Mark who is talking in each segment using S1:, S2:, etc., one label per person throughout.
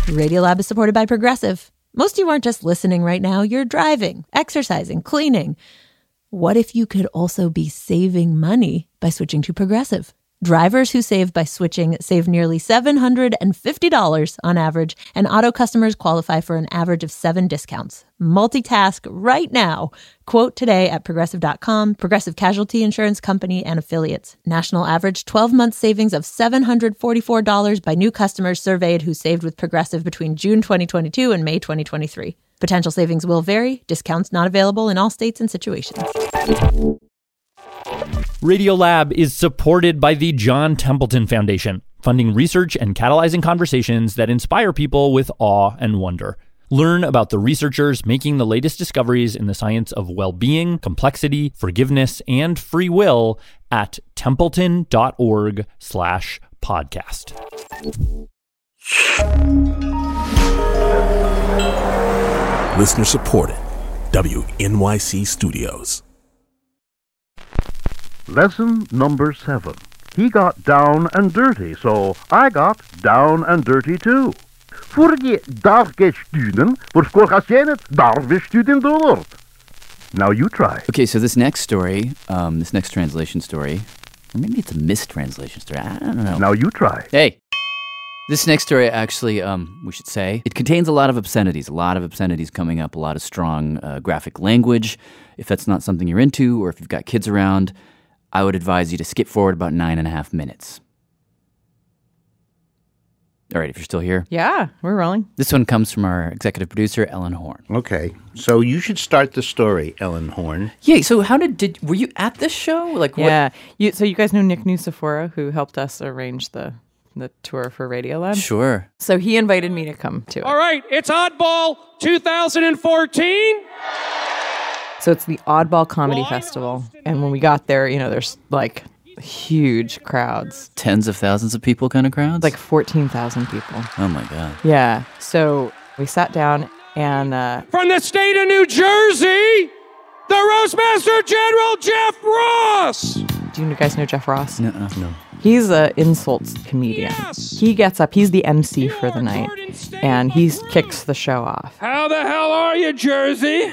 S1: Radiolab is supported by Progressive. Most of you aren't just listening right now. You're driving, exercising, cleaning. What if you could also be saving money by switching to Progressive? Drivers who save by switching save nearly $750 on average, and auto customers qualify for an average of 7 discounts. Multitask right now. Quote today at Progressive.com. Progressive Casualty Insurance Company and Affiliates. National average 12-month savings of $744 by new customers surveyed who saved with Progressive between June 2022 and May 2023. Potential savings will vary. Discounts not available in all states and situations.
S2: Radiolab is supported by the John Templeton Foundation, funding research and catalyzing conversations that inspire people with awe and wonder. Learn about the researchers making the latest discoveries in the science of well-being, complexity, forgiveness, and free will at templeton.org/podcast.
S3: Listener supported. WNYC Studios.
S4: Lesson number 7. He got down and dirty, so I got down and dirty too. Vorige dag studien, voorskoolgas jij het, daar we studien door. Now you try.
S5: Okay, so this next story, this next translation story, or maybe it's a mistranslation story, I don't know.
S4: Now you try.
S5: Hey! This next story actually, we should say, it contains a lot of obscenities coming up, a lot of strong graphic language. If that's not something you're into, or if you've got kids around, I would advise you to skip forward about 9.5 minutes. All right, if you're still here.
S6: Yeah, we're rolling.
S5: This one comes from our executive producer, Ellen Horn.
S7: Okay, so you should start the story, Ellen Horn.
S5: Yeah, so how were you at this show? Like,
S6: yeah, so you guys know Nick Nucifora, who helped us arrange the tour for Radiolab?
S5: Sure.
S6: So he invited me to come to it.
S8: All right, it's Oddball 2014.
S6: So it's the Oddball Comedy Festival. And when we got there, there's like huge crowds.
S5: Tens of thousands of people kind of crowds?
S6: Like 14,000 people.
S5: Oh my God.
S6: Yeah. So we sat down and...
S8: From the state of New Jersey, the Roastmaster General Jeff Ross.
S6: Do you guys know Jeff Ross?
S5: No.
S6: He's an insults comedian. Yes. He gets up, he's the MC for the night, and he kicks the show off.
S8: How the hell are you, Jersey?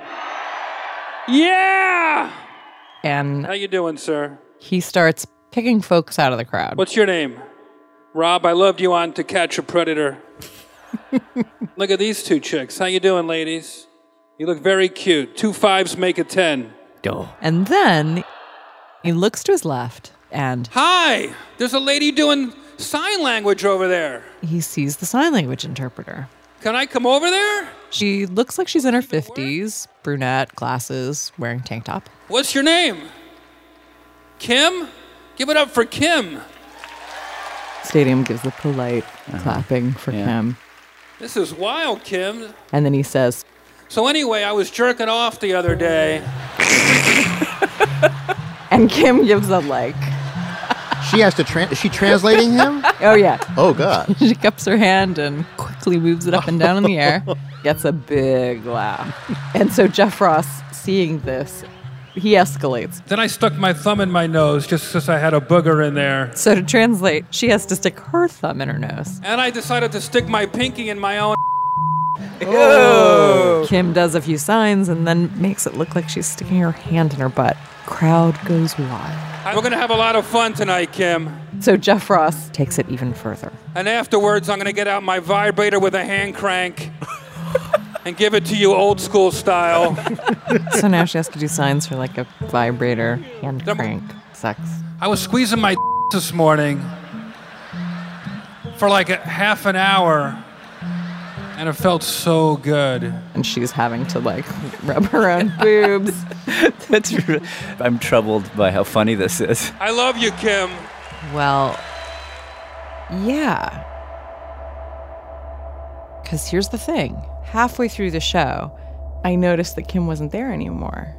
S8: Yeah!
S6: And
S8: how you doing, sir?
S6: He starts picking folks out of the crowd.
S8: What's your name? Rob, I loved you on To Catch a Predator. Look at these two chicks. How you doing, ladies? You look very cute. 2 5s make a 10.
S5: Duh.
S6: And then he looks to his left and...
S8: Hi! There's a lady doing sign language over there.
S6: He sees the sign language interpreter.
S8: Can I come over there?
S6: She looks like she's in her 50s, brunette, glasses, wearing tank top.
S8: What's your name? Kim? Give it up for Kim.
S6: Stadium gives the polite clapping for Kim.
S8: This is wild, Kim.
S6: And then he says...
S8: So anyway, I was jerking off the other day.
S6: And Kim gives a like.
S7: She has to is she translating him?
S6: Oh, yeah.
S7: Oh, God.
S6: She cups her hand and quickly moves it up and down in the air. Gets a big laugh. And so Jeff Ross, seeing this, he escalates.
S8: Then I stuck my thumb in my nose just because I had a booger in there.
S6: So to translate, she has to stick her thumb in her nose.
S8: And I decided to stick my pinky in my own.
S6: Oh. Kim does a few signs and then makes it look like she's sticking her hand in her butt. Crowd goes wild.
S8: We're going to have a lot of fun tonight, Kim.
S6: So Jeff Ross takes it even further.
S8: And afterwards, I'm going to get out my vibrator with a hand crank and give it to you old school style.
S6: So now she has to do signs for like a vibrator, hand crank, sex.
S8: I was squeezing my this morning for like a half an hour. And it felt so good.
S6: And she's having to, like, rub her own boobs.
S5: I'm troubled by how funny this is.
S8: I love you, Kim.
S6: Well, yeah. Because here's the thing. Halfway through the show, I noticed that Kim wasn't there anymore.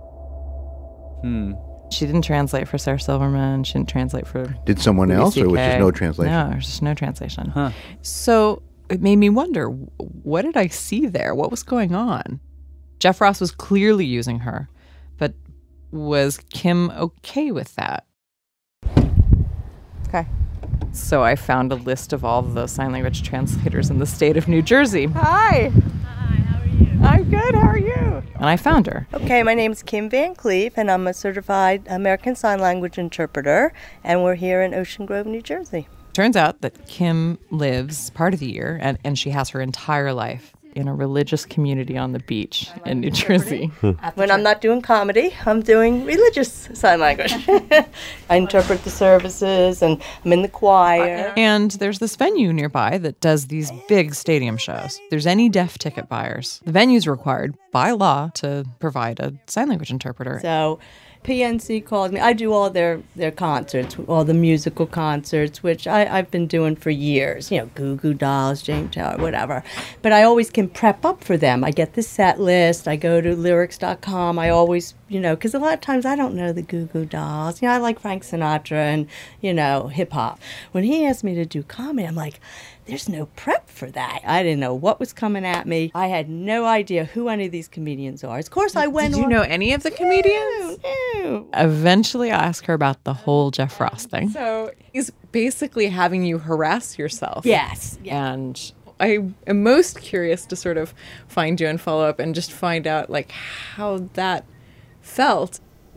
S6: She didn't translate for Sarah Silverman. She didn't translate for...
S7: Did someone else, or was just no translation?
S6: No, there's just no translation. Huh. So... it made me wonder, what did I see there? What was going on? Jeff Ross was clearly using her, but was Kim okay with that? Okay. So I found a list of all the sign language translators in the state of New Jersey. Hi.
S9: Hi, how are you?
S6: I'm good. How are you? And I found her.
S9: Okay, my name is Kim Van Cleef, and I'm a certified American Sign Language interpreter, and we're here in Ocean Grove, New Jersey.
S6: Turns out that Kim lives part of the year, and she has her entire life in a religious community on the beach in New Jersey.
S9: When I'm not doing comedy, I'm doing religious sign language. I interpret the services, and I'm in the choir.
S6: And there's this venue nearby that does these big stadium shows. If there's any deaf ticket buyers, the venue's required by law to provide a sign language interpreter.
S9: So PNC called me. I do all their concerts, all the musical concerts, which I've been doing for years. You know, Goo Goo Dolls, James Taylor, whatever. But I always can prep up for them. I get the set list. I go to lyrics.com. I always, because a lot of times I don't know the Goo Goo Dolls. I like Frank Sinatra and, hip hop. When he asked me to do comedy, I'm like, there's no prep for that. I didn't know what was coming at me. I had no idea who any of these comedians are. Of course, I went.
S6: Did you know any of the comedians?
S9: No.
S6: Eventually, I asked her about the whole Jeff Ross thing.
S10: So he's basically having you harass yourself.
S9: Yes.
S10: And I am most curious to sort of find you and follow up and just find out how that felt.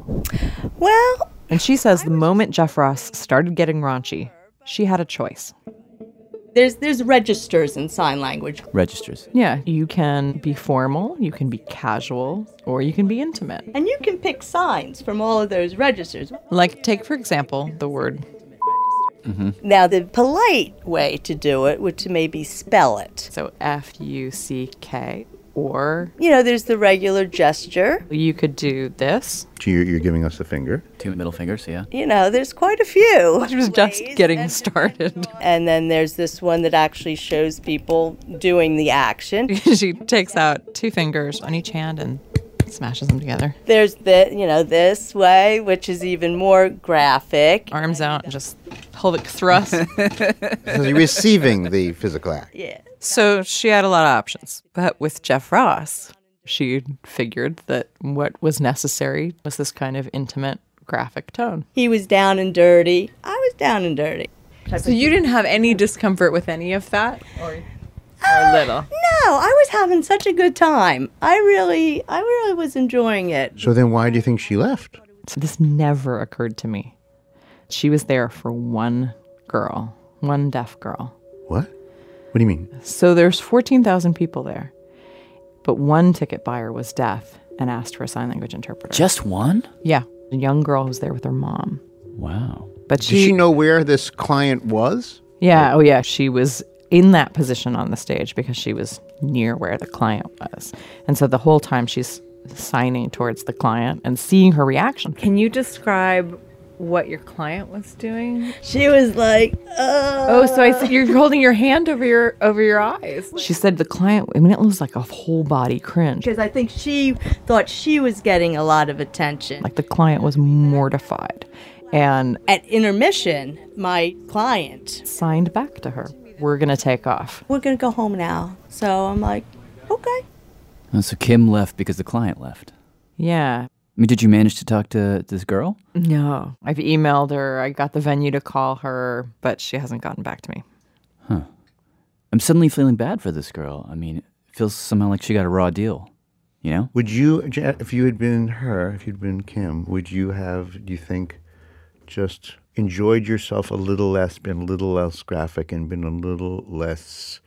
S9: Well.
S6: And she says the moment Jeff Ross started getting raunchy, she had a choice.
S9: There's registers in sign language.
S5: Registers.
S6: Yeah, you can be formal, you can be casual, or you can be intimate.
S9: And you can pick signs from all of those registers.
S6: Like, take, for example, the word.
S5: Mm-hmm.
S9: Now, the polite way to do it would to maybe spell it.
S6: So F-U-C-K, or...
S9: there's the regular gesture.
S6: You could do this.
S7: So you're giving us the finger.
S5: 2 middle fingers, yeah.
S9: There's quite a few.
S6: She was just getting started.
S9: And then there's this one that actually shows people doing the action.
S6: She takes out 2 fingers on each hand and smashes them together.
S9: There's this way, which is even more graphic.
S6: Arms out, just pelvic thrust.
S7: So you're receiving the physical act.
S9: Yeah.
S6: So she had a lot of options. But with Jeff Ross, she figured that what was necessary was this kind of intimate, graphic tone.
S9: He was down and dirty. I was down and dirty.
S10: So you didn't have any discomfort with any of that? Or little?
S9: No, I was having such a good time. I really was enjoying it.
S7: So then why do you think she left?
S6: So this never occurred to me. She was there for one girl, one deaf girl.
S7: What? What do you mean?
S6: So there's 14,000 people there. But one ticket buyer was deaf and asked for a sign language interpreter.
S5: Just one?
S6: Yeah. A young girl who was there with her mom.
S5: Wow.
S6: But
S7: Did she know where this client was?
S6: Yeah. Oh, yeah. She was in that position on the stage because she was near where the client was. And so the whole time she's signing towards the client and seeing her reaction.
S10: Can you describe what your client was doing?
S9: She was like,
S10: Oh, so I see you're holding your hand over your eyes.
S6: She said the client, it was like a whole body cringe.
S9: Because I think she thought she was getting a lot of attention.
S6: Like the client was mortified. And
S9: at intermission, my client
S6: signed back to her. We're going to take off.
S9: We're going to go home now. So I'm like, okay.
S5: And so Kim left because the client left.
S6: Yeah.
S5: I mean, did you manage to talk to this girl?
S6: No. I've emailed her. I got the venue to call her, but she hasn't gotten back to me.
S5: Huh. I'm suddenly feeling bad for this girl. I mean, it feels somehow like she got a raw deal.
S7: Would you, if you had been her, if you'd been Kim, would you have, do you think, just enjoyed yourself a little less, been a little less graphic, and been a little less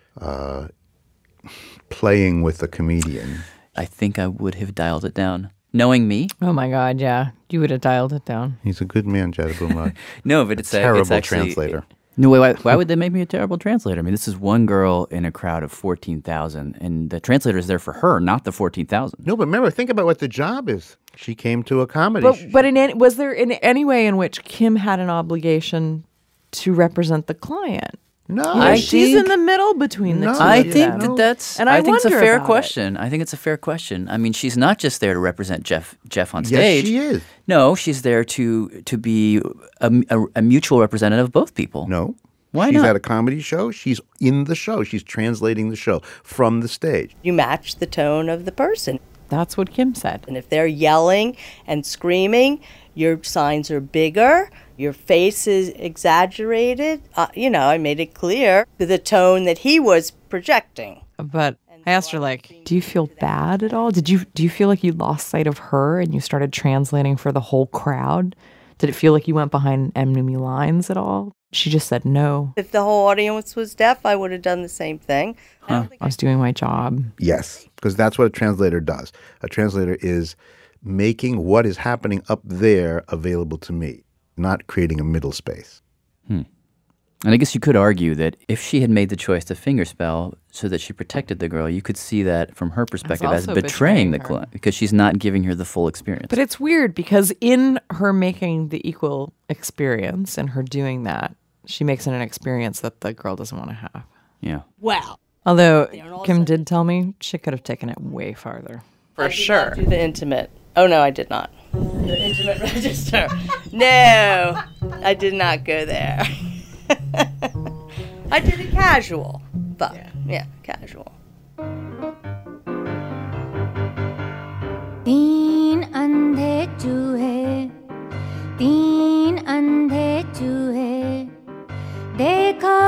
S7: playing with the comedian?
S5: I think I would have dialed it down. Knowing me.
S6: Oh my God, yeah. You would have dialed it down.
S7: He's a good man, Jada Bumrad.
S5: No, but it's
S7: terrible
S5: actually,
S7: translator.
S5: No, why would they make me a terrible translator? I mean, this is one girl in a crowd of 14,000, and the translator is there for her, not the 14,000.
S7: No, but remember, think about what the job is. She came to a comedy.
S6: But was there in any way in which Kim had an obligation to represent the client?
S7: No,
S6: she's in the middle between the two.
S5: I think that's.
S6: And
S5: I think it's a fair
S6: about
S5: question. I think it's a fair question. I mean, she's not just there to represent Jeff on stage.
S7: Yes, she is.
S5: No, she's there to be a mutual representative of both people.
S7: No.
S5: Why
S7: She's
S5: not?
S7: at a comedy show. She's in the show. She's translating the show from the stage.
S9: You match the tone of the person.
S6: That's what Kim said.
S9: And if they're yelling and screaming, your signs are bigger, your face is exaggerated. I made it clear the tone that he was projecting.
S6: But I asked her, like, do you feel bad at all? Do you feel like you lost sight of her and you started translating for the whole crowd? Did it feel like you went behind enemy lines at all? She just said no.
S9: If the whole audience was deaf, I would have done the same thing.
S6: I was doing my job.
S7: Yes, because that's what a translator does. A translator is making what is happening up there available to me, not creating a middle space.
S5: And I guess you could argue that if she had made the choice to fingerspell so that she protected the girl, you could see that from her perspective as betraying the client because she's not giving her the full experience.
S6: But it's weird because in her making the equal experience and her doing that, she makes it an experience that the girl doesn't want to have.
S5: Yeah.
S9: Wow.
S6: Although Kim did tell me she could have taken it way farther.
S9: For sure. Do the intimate. Oh, no, I did not. The intimate register. No, I did not go there. I did it casual, but yeah, casual.
S11: तीन अंधे चूहे देखो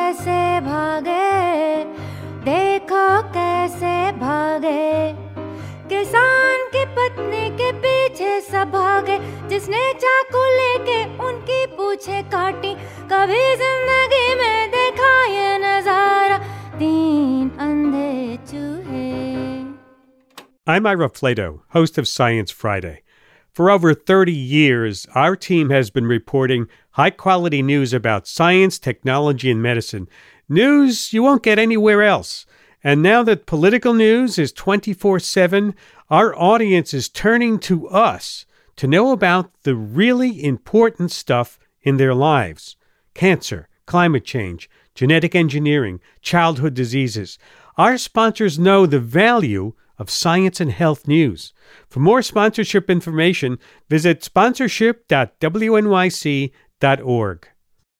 S11: कैसे भागे किसान की पत्नी के पीछे सब भागे जिसने चाकू लेके उनकी पूछे काटी कभी जिंदगी में देखा ये नजारा तीन अंधे चूहे.
S12: I'm Ira Flato, host of Science Friday. For over 30 years, our team has been reporting high-quality news about science, technology, and medicine. News you won't get anywhere else. And now that political news is 24/7, our audience is turning to us to know about the really important stuff in their lives. Cancer, climate change, genetic engineering, childhood diseases. Our sponsors know the value of science and health news. For more sponsorship information, visit sponsorship.wnyc.org.